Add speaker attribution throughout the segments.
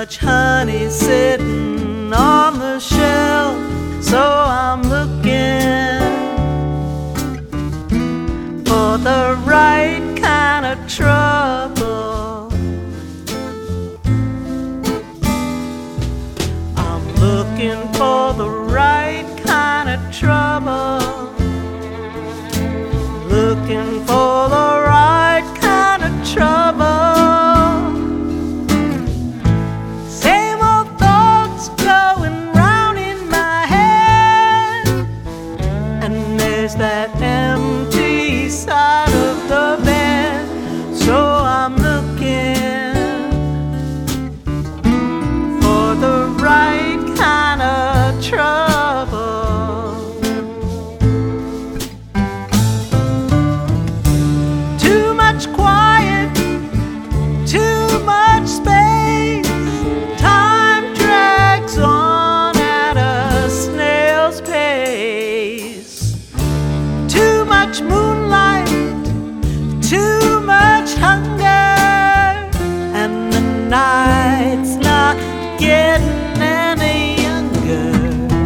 Speaker 1: much honey sitting on the shelf, so I'm looking for the right kind of trouble. I'm looking for the right kind of trouble. Looking for the right kind of trouble. Same old thoughts going round in my head, and there's that empty side of the bed. So I'm looking for the right kind of trouble. Too much quiet, too much space. Time drags on at a snail's pace. Too much moonlight, too much hunger, and the night's not getting any younger.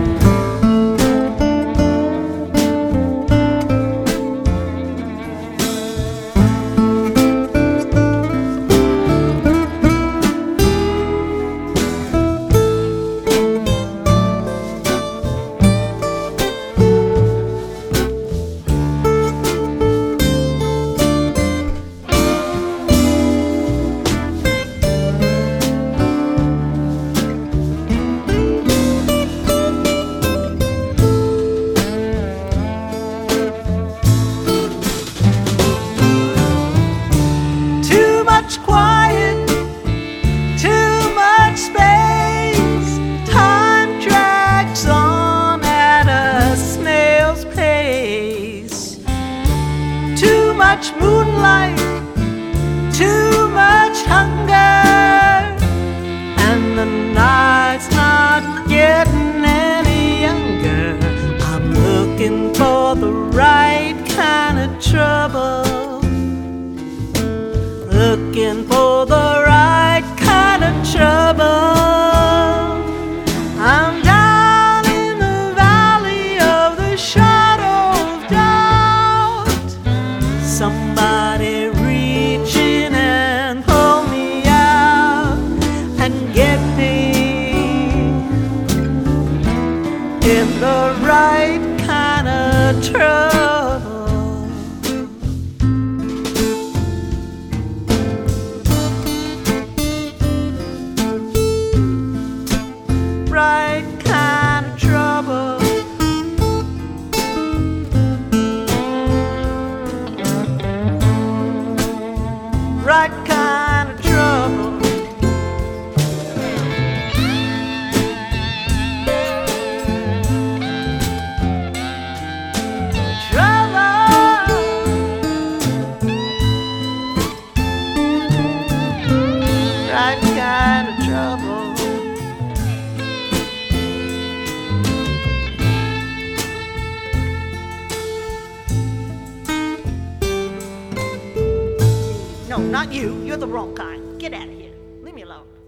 Speaker 1: Too much quiet, too much space. Time drags on at a snail's pace. Too much moonlight, too much hunger, and the night's not getting any younger. I'm looking for the right kind of trouble. Looking for the right kind of trouble. I'm down in the valley of the shadow of doubt. Somebody reach in and pull me out and get me in the right kind of trouble. Right kind of trouble. Right kind of trouble. Trouble. Right kind of trouble. No, not you. You're the wrong kind. Get out of here. Leave me alone.